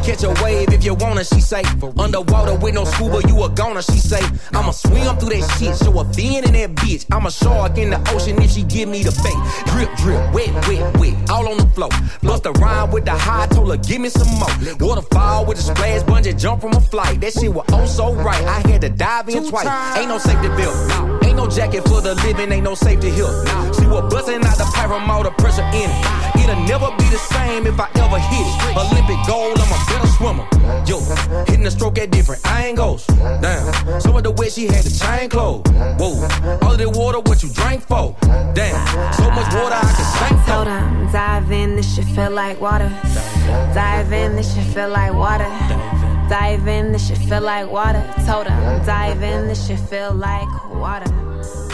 catch a wave if you wanna, she say. Underwater with no scuba, you a goner, she say. I'ma swim through that shit, show a fin in that bitch. I'm a shark in the ocean if she give me the bait. Drip, drip, wet, wet, wet, all on the floor. Bust a rhyme with the high, told her give me some more. Waterfall with a splash, bungee jump from a flight. That shit was oh so right, I had to dive in twice. Ain't no safety belt, no. Ain't no jacket for the living, ain't no safety here. No. She was busting out the pipe from all the pressure in it. It'll never be the same if I ever hit it. Olympic gold, I'm a better swimmer. Yo, hitting the stroke at different angles. Damn, some of the way she had the chain closed. Whoa, all of the water, what you drank for? Damn, so much water I can sink for. Hold on, dive in, this shit feel like water. Dive in, this shit feel like water. Dive in, this shit feel like water. Told her, dive in, this shit feel like water.